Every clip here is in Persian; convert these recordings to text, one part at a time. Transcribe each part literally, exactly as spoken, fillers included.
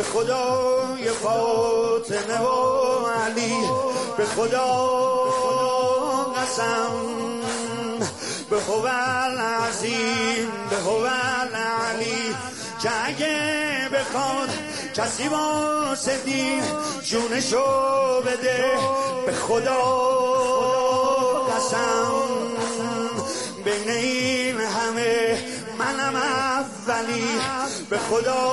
خدای فاطمه و علی، به خدا قسم، به هو العظیم، به هو العلی، که اگه بخواد کسی واسه دین جونشو بده، به خدا قسم، بین این همه منم اولی، به خدا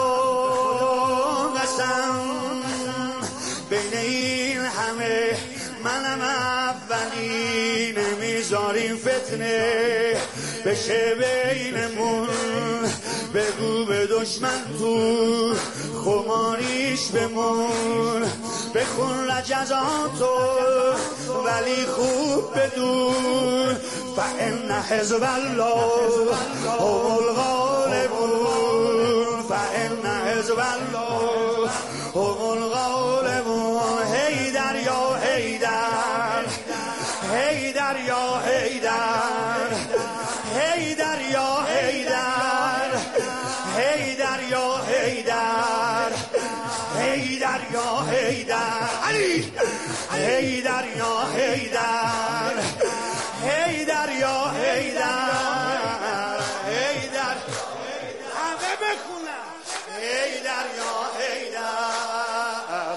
قسم، بین این همه منم اولی، نمیذاریم فتنه بشه بینمون، بگو به دشمن تو خماریش بمون، بخون رجزاتو ولی خوب بدون، فإن حزب الله هم الغالبون، فإن حزب الله هم الغالبون. حیدر یا حیدر، حیدر یا حیدر، حیدر یا حیدر، حیدر یا حیدر، حیدر یا حیدر، علی، حیدر یا حیدر، حیدر یا حیدر، حیدر، همه بخونن، حیدر یا حیدر،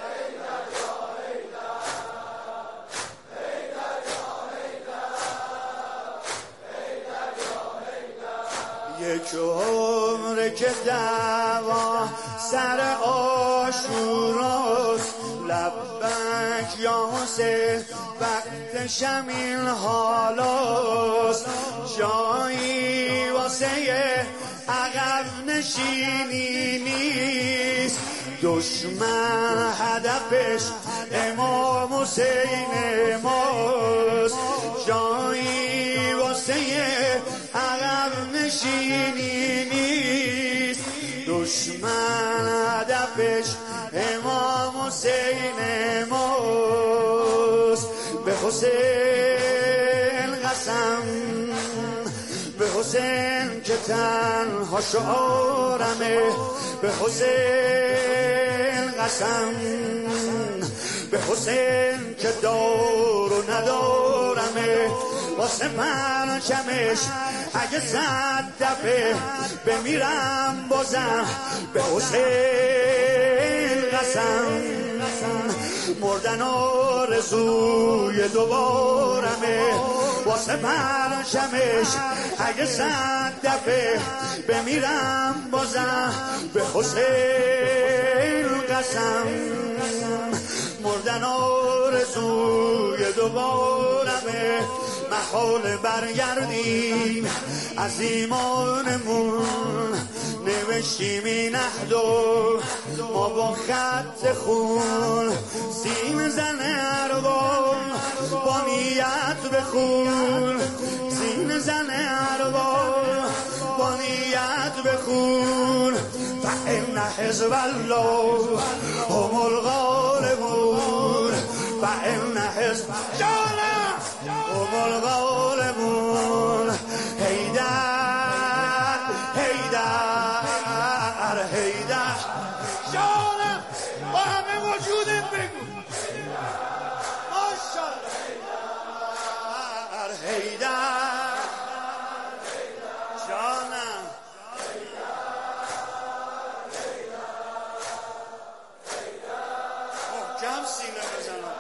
یک عمر که دعوا سر عاشوراست، لبک یا حسین وقت شمین حالاست، جایی واسه عقب نشینی نیست، دشمن هدفش امام حسین ماست، جایی واسه عقب نشینی نیست، دشمن هدفش امام حسین ماست، به حسین قسم، به حسین که تنها شعارمه، به حسین قسم، به حسین که دار و ندارمه، واسه پرچمش اگه صد دفعه بمیرم بازم، به حسین قسم، مردن آرزوی دوبارمه، واسه پرچمش اگه صد دفعه بمیرم بازم، به حسین قسم، مردن آرزوی دوبارمه، محال برگردیم از ایمانمون، نوشتیم این عهدو ما با خط خون، سیم زن ارباب با نیت بخون، سیم زن ارباب با نیت بخون، فإن حزب الله هم الغالبون، فإن حزب جانم هم الغالبون. حیدر، حیدر، حیدر، جانم با همه وجودت بگو ماشاءالله، حیدر، جانم محکم سینه بزنم.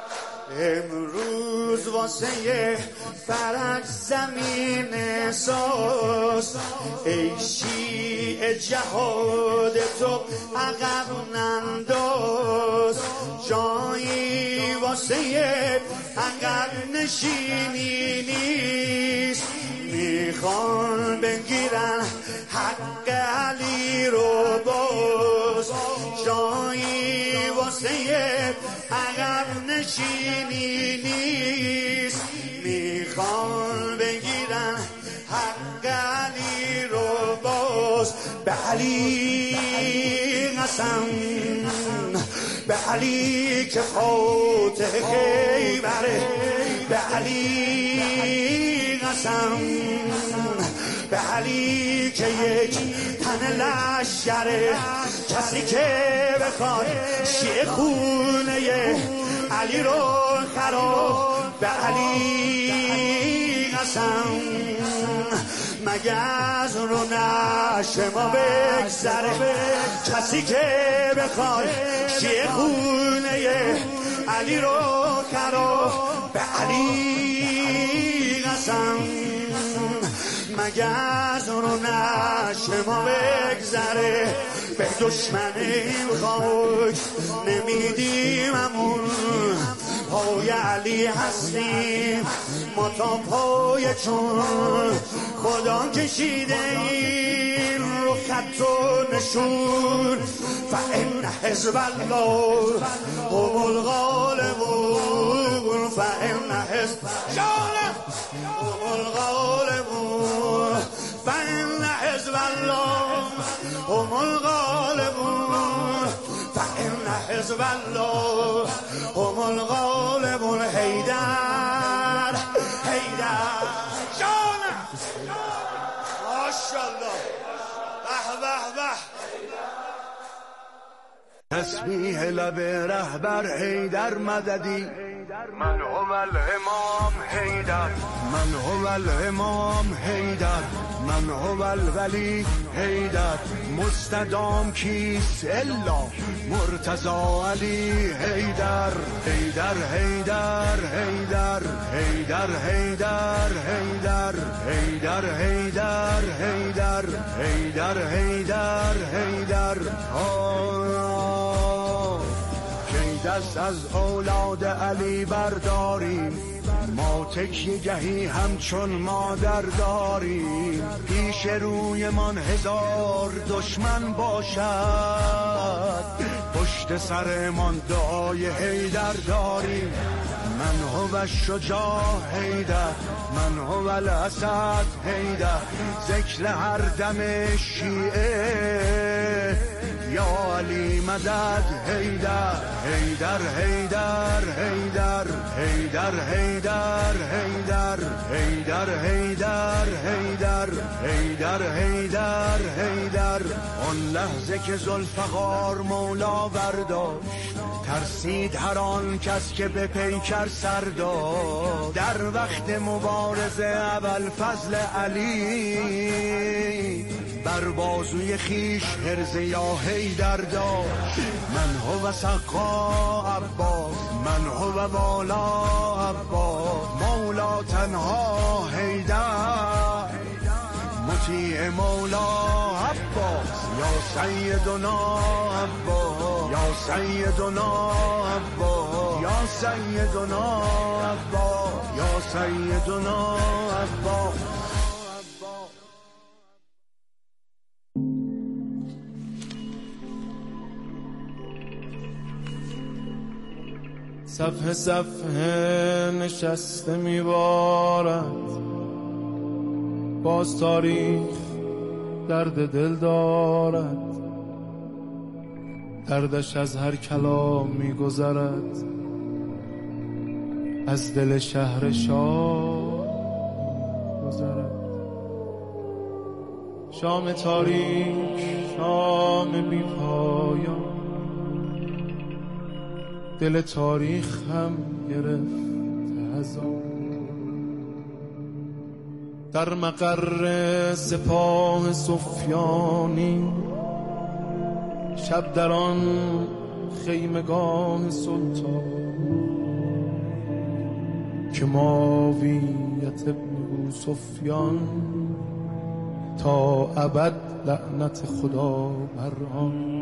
امروز واسه فرج زمین احساس، ای شیعه جهاد تو عقب ننداز، جایی واسه عقب نشینی نیست، میخوان بگیرن حق علی رو باز، جایی واسه عقب نشینی نیست، میخوان بگیرن حق علی رو باز، به علی قسم، به علی که فاتح خیبره، به علی قسم، به علی که یک دشمن لشکره، کسی که بخواد شیعه خونه علی رو خراب، به علی قسم مگه از رو نشه ما بگذره، کسی که بخواد شیعه خونه علی رو خراب، به علی قسم مگه از رو نشه ما بگذره، به دشمن این خاک نمیدیممون، پای علی هستیم ما تا پای چون، خدا کشیده این رو خط و نشون، فإن حزب الله هم الغالبون، فإن حزب الله هم الغالبون، فإن حزب الله هم الغالبون، فإن حزب الله هم الغالبون. حیدر حیدر جانم ماشاءالله، به به به. تسبیح لب رهبر حیدر مددی، من هو الامام حیدر، من هو الامام حیدر، من هو الولی حیدر، مستدام کیست الا مرتضی علی حیدر، حیدر حیدر حیدر حیدر حیدر حیدر حیدر حیدر حیدر حیدر حیدر حیدر. دست از اولاد علی برداریم، ما تکیه گهی همچون مادر داریم، پیش روی من هزار دشمن باشد، پشت سرمان دعای حیدر داریم، من هو الشجاع حیدر، من هو الاسد حیدر، ذکر هر دم شیعه یا علی مدد حیدر، حیدر حیدر حیدر حیدر حیدر حیدر حیدر حیدر حیدر حیدر حیدر حیدر. آن لحظه که ذوالفقار مولا برداشت، ترسید هر آن کس که به پیکر سر داد، در وقت مبارزه ابوالفضل علی بر بازوی خیش حرز یا حیدر داشت، من هو سقا عباس، من هو والا عباس، مولا تنها حیدر، مطیع مولا عباس، یا سیدنا عباس، یا سیدنا عباس، یا سیدنا عباس، یا سیدنا عباس. صفحه صفحه نشسته میبارد، باز تاریخ درد دل دارد، دردش از هر کلام میگذرد، از دل شهر شاه گذرد. شام تاریک، شام بی پایان، دل تاریخ هم گرفت از آن، در مقر سپاه سفیانی، شب در آن خیمگاه سلطان، که معاویت ابن سفیان تا ابد لعنت خدا بر آن.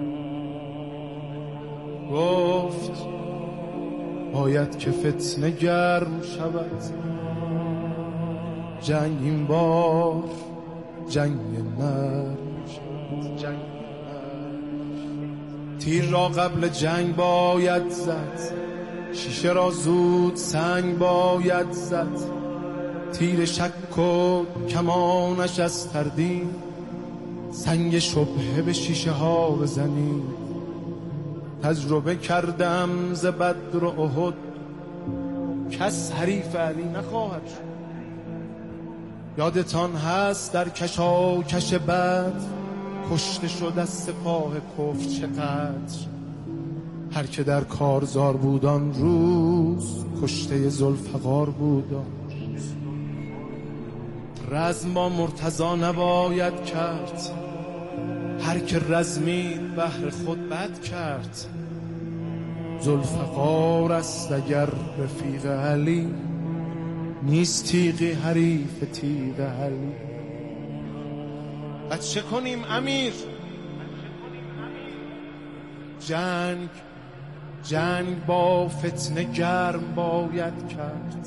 گفت باید که فتنه گرم شود، جنگ این بار جنگ نرم شود، جنگ تیر را قبل جنگ باید زد، شیشه را زود سنگ باید زد، تیر شک و کمانش از تردید، سنگ شبهه به شیشه ها بزنید. تجربه کردم ز بدر و احد، کس حریف علی نخواهد شد. یادتان هست در کشاکش بدر، کشته شد از سپاه کفر چقدر. هر که در کارزار بود آن روز کشته ذوالفقار بود آن روز. رزم با مرتضی نباید کرد، هر که رزمید بهر خود بد کرد. ذوالفقار است اگر رفیق علی، نیست تیغی حریف تیغ علی. بعد چه کنیم امیر؟ جنگ جنگ با فتنه گرم باید کرد.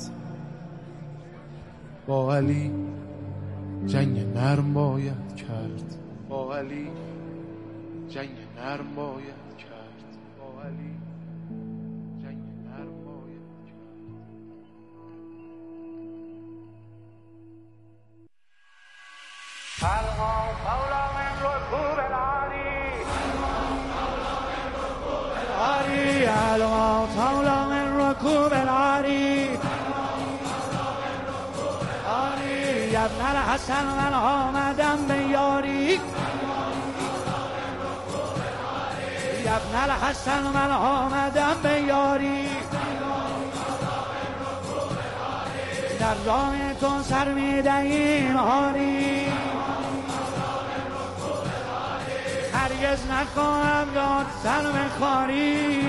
با علی جنگ نرم باید کرد. با علی جنگ نرم باید کرد. با علی جنگ نرم باید کرد. فرما مولا من رکوب العالی، فرما مولا من رکوب العالی. یا ابن الحسن من آمدم به یاری، یا ابن الحسن من آمدم به یاری. در راه تو سر میدهیم آری، هرگز نخواهم داد سر به خواری.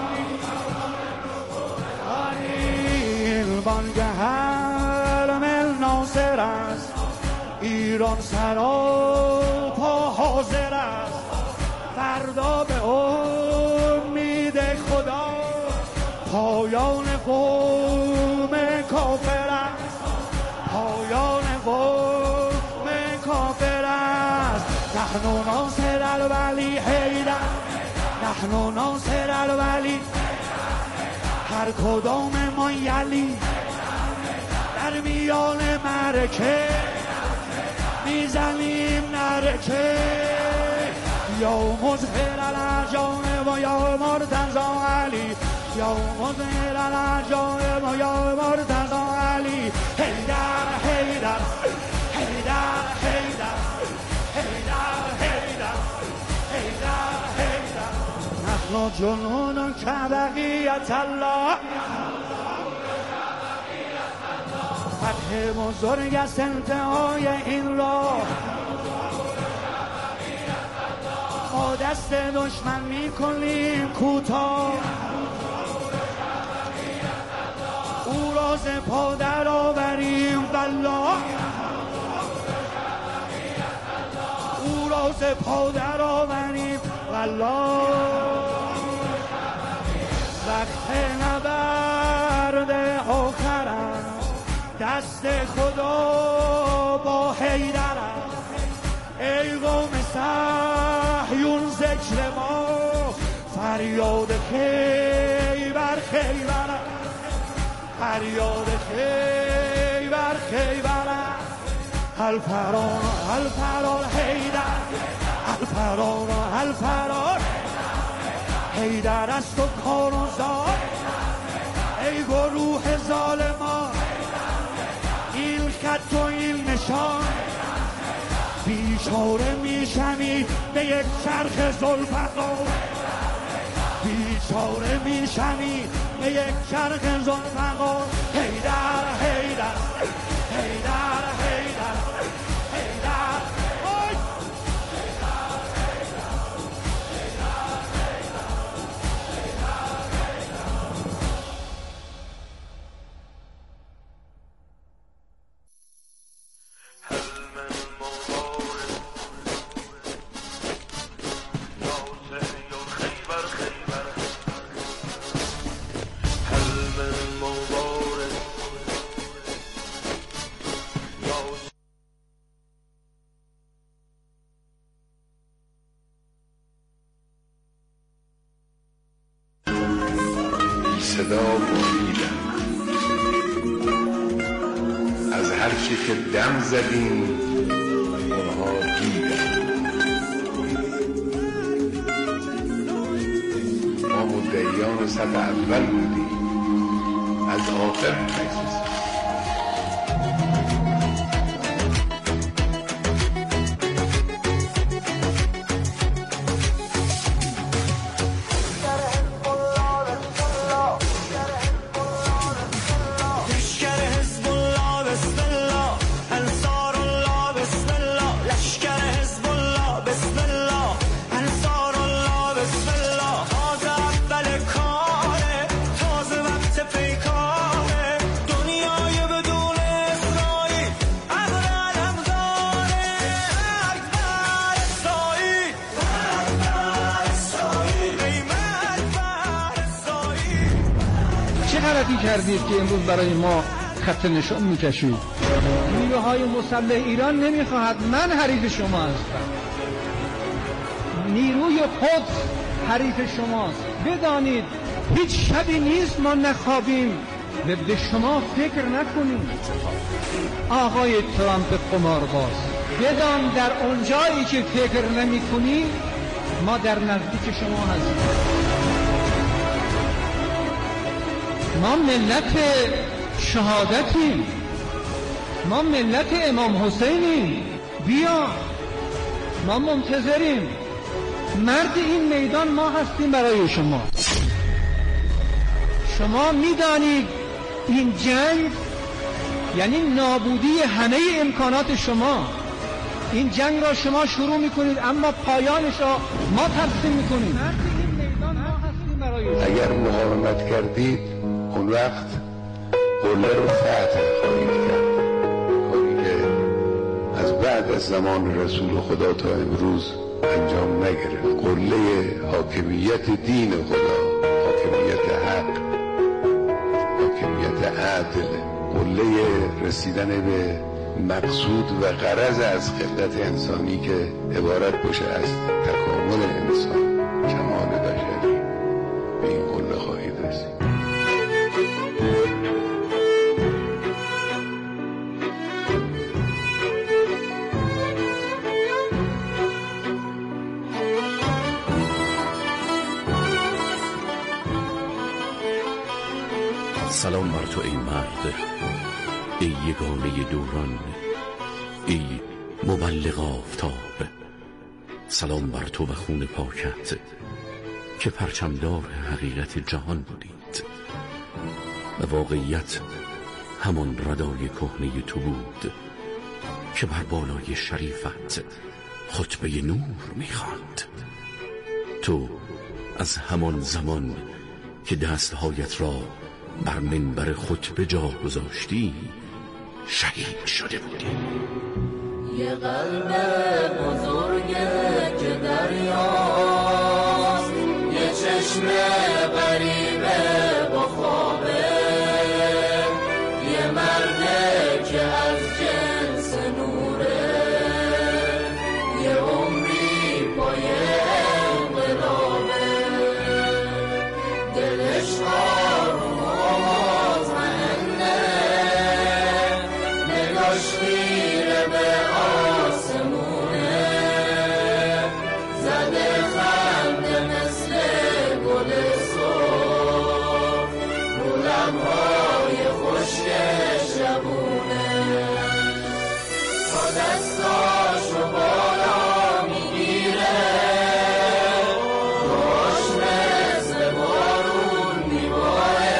آری بانگ حرم ناصر است، ایران سراپا حاضر است. فردا به امید خدا پایان قوم کافر است، پایان قوم کافر است. نحن ناصر الولی حیدر، نحن ناصر الولی. هر کدام ما یلی در میان معرکه میزنیم نرکه. یا مظهر العجایب و یا مرتضی علی، یا مظهر العجایب و یا مرتضی علی. حیدر حیدر حیدر حیدر حیدر حیدر حیدر حیدر. نحن جنون کبقیت الله، فتح بزرگ است انتهای این راه. ما دست دشمن میکنیم کوتاه، او را ز پا در آوریم والله، او را ز پا در آوریم والله. وقت نبرد آخر است، دست خدا با حیدر است. ای قوم صهیون ذکر ما، فریاد خیبر خیبر است، فریاد خیبر خیبر است. الفرار الفرار حیدر، الفرار الفرار حیدر است و کار و زار. ای گروه ظالمان این خط و این نشان، بیچاره میشمی به یک چرخ ذوالفقار، بیچاره میشمی به یک چرخ ذوالفقار. حیدر حیدر حیدر حیدر حیدر. آی صدا بریدم از هر چی که دم زدیم اونها دیدن. ما مدعیان صف اول بودیم، از آخر می‌رسیم. غلطی کردید که امروز برای ما خط نشان میکشید. نیروهای مسلح ایران نمیخواهد، من حریف شما هستم. نیروی قدس حریف شماست. بدانید هیچ شبی نیست ما نخوابیم، به شما فکر نکنیم. آقای ترامپ قمارباز، بدان در اونجایی که فکر نمی کنی ما در نزدیک شما هستیم. ما ملت شهادتیم، ما ملت امام حسینیم. بیا، ما منتظریم. مرد این میدان ما هستیم برای شما. شما میدانید این جنگ یعنی نابودی همه امکانات شما. این جنگ را شما شروع میکنید اما پایانش را ما تقسیم میکنیم. مرد این میدان ما هستیم برای شما. اگر مقاومت کردید اون وقت قله رو فتح خواهید کرد. کاری که از بعد از زمان رسول خدا تا امروز انجام نگرفت. قله حاکمیت دین خدا، حاکمیت حق، حاکمیت عدل، قله رسیدن به مقصود و غرض از خلقت انسانی که عبارت باشه از تکامل انسان، کمال بشری. به این قله خواهید رسید. سلام بر تو ای مرد، ای یگانه دوران، ای مبلغ آفتاب. سلام بر تو و خون پاکت که پرچمدار حقیقت جهان بودید و واقعیت همان ردای کهنه تو بود که بر بالای شریفت خطبه نور می‌خواند. تو از همان زمان که دستهایت را بر منبر خطبه جا گذاشتی شهید شده بودی. یه قلب بزرگه که دریاست، یه چشم غریبه با خوابه، یه مرده که از جنس نوره، یه عمری پای انقلابه، دلش میره به آسمونه، زده خنده مثل گل سرخ رو لبهای خشک شبونه، تا دستاشو بالا میگیره، روش مثل بارون میباره،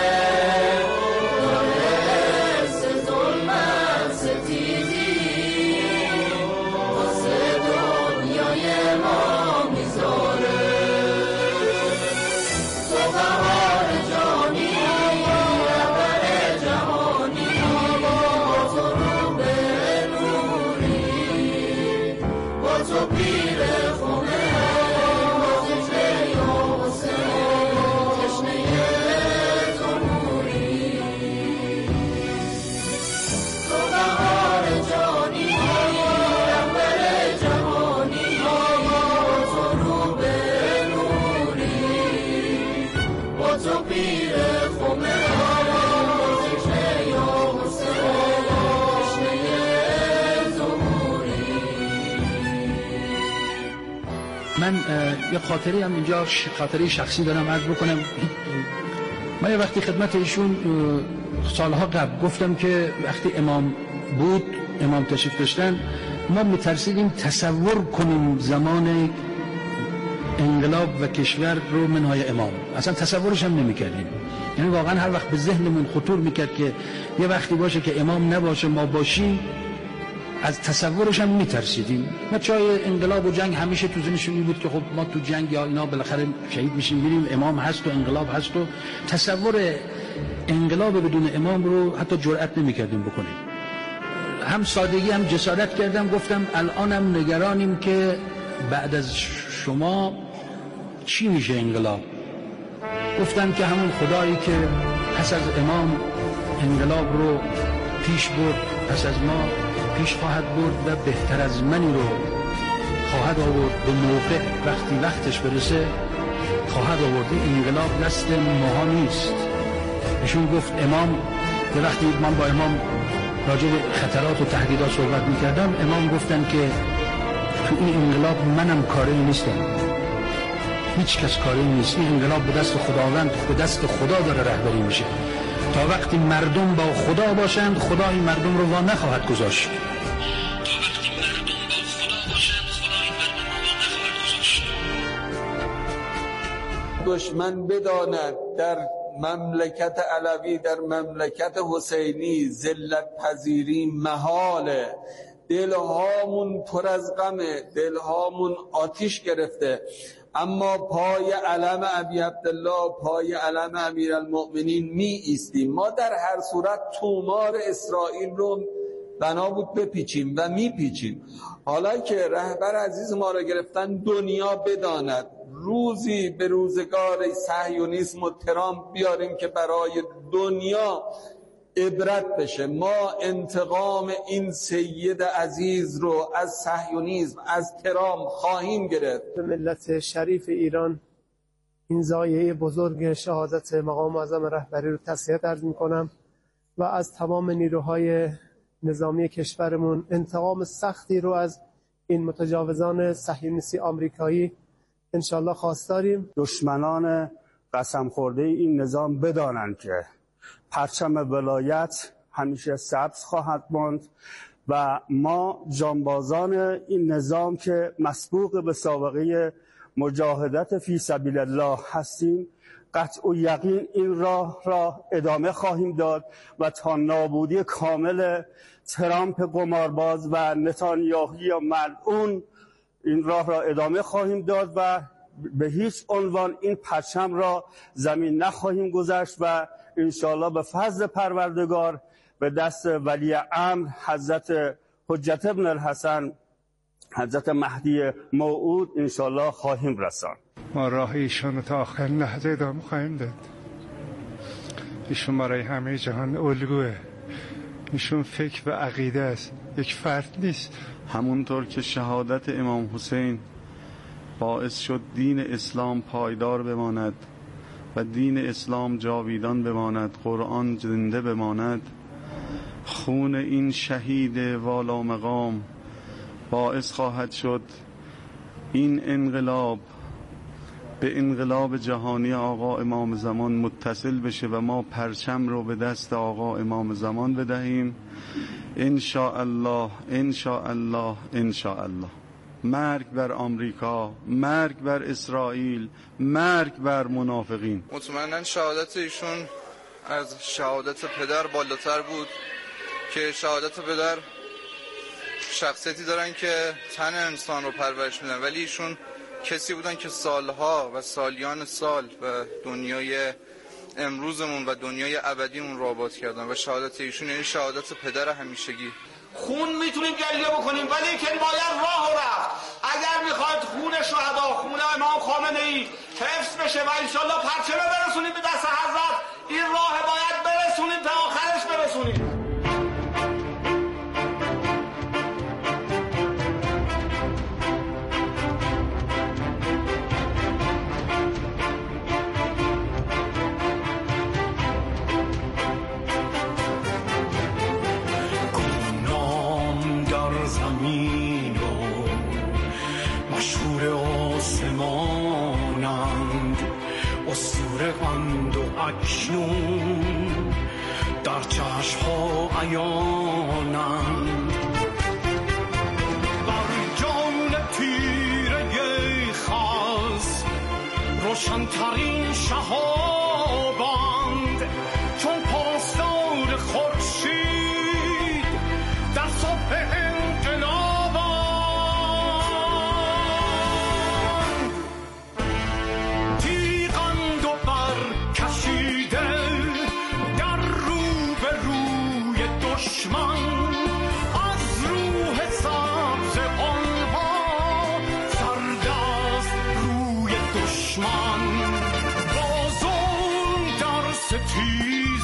داره حس ظلمت ستیزی واسه دنیای ما میذاره. تو بهار جانی، رهبر جهانی، با تو رو به نوری، با تو پیر خونه، با تشنه یا حسین، تشنه تو نوری. تو بهار جانی، رهبر جهانی، با تو رو به نوری، با تو پیر خمه، تشنه یا حسین، تشنه تو نوری. من یه خاطری هم اینجا خاطری شخصی دارم عرض بکنم. من یه وقتی خدمت ایشون سالها قبل گفتم که وقتی امام بود، امام تشریف داشتن، ما میترسیدیم تصور کنیم زمان انقلاب و کشور رو منهای امام، اصلا تصورش هم نمیکردیم. یعنی واقعا هر وقت به ذهنمون خطور میکرد که یه وقتی باشه که امام نباشه ما باشیم، از تصورش هم میترسیدیم. بچه‌های انقلاب و جنگ همیشه تو ذهنشون این بود که خب ما تو جنگ یا اینا بالاخره شهید میشیم میریم، امام هست و انقلاب هست و تصور انقلاب بدون امام رو حتی جرئت نمیکردیم بکنیم. هم سادگی هم جسارت کردم، گفتم الانم نگرانیم که بعد از شما چی میشه انقلاب. گفتم که همون خدایی که پس از امام انقلاب رو پیش برد، پس از ما پیش خواهد برد و بهتر از منی رو خواهد آورد به موقع، وقتی وقتش برسه خواهد آورد. انقلاب دست ماها نیست. ایشون گفت امام، به وقتی من با امام راجع به خطرات و تهدیدات صحبت میکردم، امام گفتن که تو این انقلاب منم کاری نیستم، هیچ کس کاری نیست، این انقلاب به دست خداوند، به دست خدا داره رهبری میشه. تا وقتی مردم با خدا باشند، خدا این مردم رو وا نخواهد گذاشت. دشمن بداند در مملکت علوی، در مملکت حسینی ذلت پذیری محاله. دلهامون پر از غمه، دلهامون آتیش گرفته، اما پای علم ابی عبدالله، پای علم امیرالمؤمنین می ایستیم. ما در هر صورت تومار اسرائیل رو بنا بود بپیچیم و می پیچیم. حالا که رهبر عزیز ما را گرفتن، دنیا بداند روزی به روزگار صهیونیسم و ترامپ بیاریم که برای دنیا عبرت بشه. ما انتقام این سید عزیز رو از صهیونیسم، از ترامپ خواهیم گرفت. ملت شریف ایران این ضایعه بزرگ شهادت مقام معظم رهبری رو تسلیت عرض میکنم و از تمام نیروهای نظامی کشورمون انتقام سختی رو از این متجاوزان صهیونیستی آمریکایی انشالله خواستاریم. دشمنان قسم خورده این نظام بدانند که پرچم ولایت همیشه سبز خواهد ماند و ما جانبازان این نظام که مسبوق به سابقه مجاهدت فی سبیل الله هستیم، قطع و یقین این راه را ادامه خواهیم داد و تا نابودی کامل ترامپ قمارباز و نتانیاهوی ملعون این راه را ادامه خواهیم داد و به هیچ عنوان این پرچم را زمین نخواهیم گذاشت و انشاءالله به فضل پروردگار به دست ولی امر حضرت حجت ابن الحسن، حضرت مهدی موعود انشاءالله خواهیم رساند. ما راه ایشون تا آخرین لحظه ادامه خواهیم داد. ایشون برای همه جهان الگوه. ایشون فکر و عقیده است، یک فرد نیست. همونطور که شهادت امام حسین باعث شد دین اسلام پایدار بماند و دین اسلام جاویدان بماند، قرآن زنده بماند، خون این شهید والا مقام باعث خواهد شد این انقلاب به انقلاب جهانی آقا امام زمان متصل بشه و ما پرچم رو به دست آقا امام زمان بدهیم. ان شاء الله، ان شاء الله، ان شاء الله. مرگ بر آمریکا، مرگ بر اسرائیل، مرگ بر منافقین. مطمئنا شهادت ایشون از شهادت پدر بالاتر بود که شهادت پدر شخصیتی دارن که تن انسان رو پرورش میدن، ولی ایشون کسی بودن که سالها و سالیان سال و دنیای امروزمون و دنیای ابدیمون رو آباد کردن و شهادت ایشون یعنی شهادت پدر همیشگی. خون میتونیم گریه بکنیم ولی که باید راه رفت. اگر میخواید خون شهدا، خون امام خامنه ای حفظ بشه و انشالله پرچمه برسونیم به دست حضرت، این راه باید برسونیم تا آخرش برسونیم. اکنون در چشم ها عیانند، بر جان تیره خاص روشنترین شهابند، چون پاسدار خورشید در صبح انقلابند. تیغند و برکشیده در رو به روی دشمن، از روح سبز آنها سردست روی دشمن. با ظلم در ستیز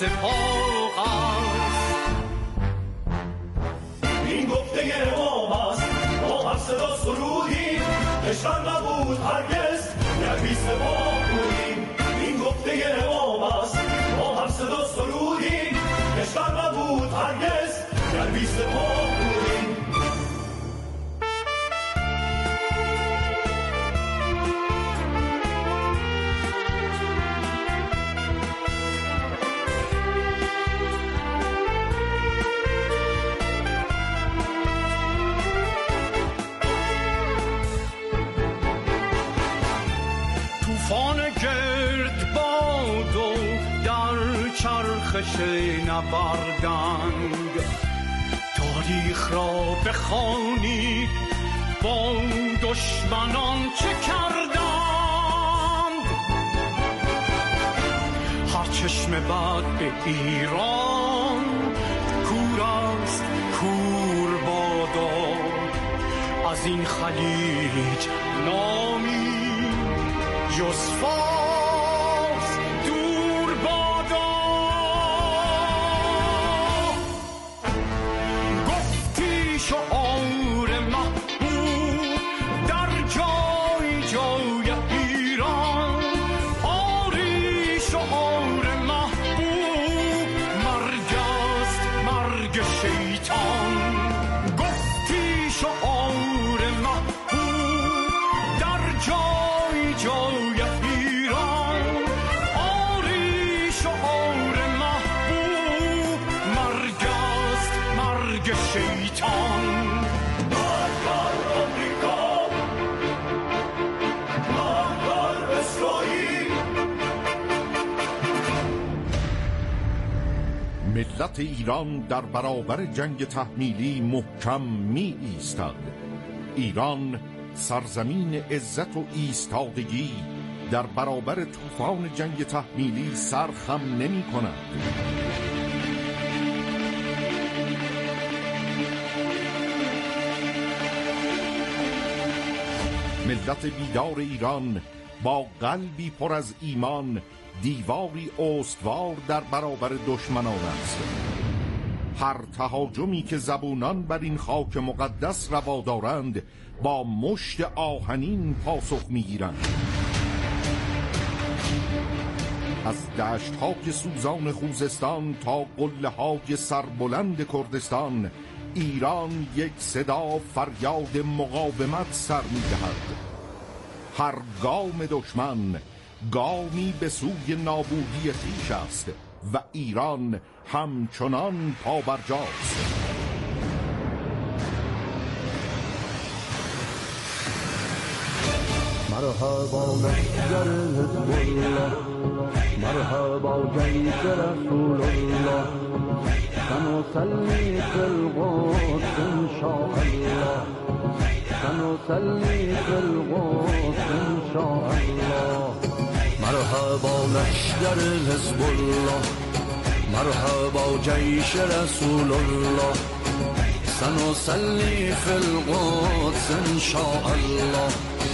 سپاه است. این گفته امام است ما هم صدا سرودیم، کشور نبود هرگز گر بی سپاه بودیم. این گفته امام است ما هم صدا سرودیم، کشور نبود هرگز گر بی سپاه بودیم. چرخش نبردند تاریخ را بخوانید با دشمنان چه کردند. هر چشم بد به ایران کور است کور بادا، از این خلیج نامی جز فارس دور بادا. گفتی شعار محبوب در جای جای ایران، آری شعار محبوب مرگ است مرگ شیطان. گفتی شعار محبوب در جای جای ایران، آری شعار محبوب مرگ است مرگ شیطان. مرگ بر آمریکا، مرگ بر اسرائیل. ملت ایران در برابر جنگ تحمیلی محکم می ایستد. ایران سرزمین عزت و ایستادگی در برابر طوفان جنگ تحمیلی سر خم نمی کند. ملت بیدار ایران با قلبی پر از ایمان دیواری استوار در برابر دشمنان است. هر تهاجمی که زبونان بر این خاک مقدس روا دارند با مشت آهنین پاسخ میگیرند. از دشت ها که سوزان خوزستان تا قله های سربلند کردستان، ایران یک صدا فریاد مقاومت سر می‌دهد. هر گام دشمن گامی به سوی نابودی خویش است و ایران همچنان پابرجاست. مرحبا لشکر حزب الله، مرحبا جیش رسول الله، سنصلي في القدس إن شاء الله، سنصلي في القدس إن شاء الله. مرحبا لشکر حزب الله، مرحبا جیش رسول الله، سنصلي في القدس إن شاء الله،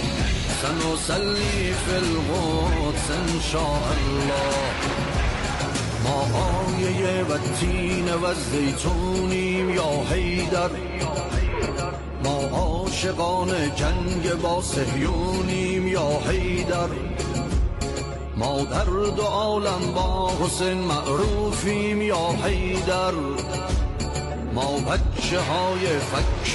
سنصلي في القدس إن شاء الله. ما آیه و تین و زیتونیم یا حیدر، ما عاشقان جنگ با صهیونیم یا حیدر، ما در دو عالم با حسین معروفیم یا حیدر، ما بچه های فک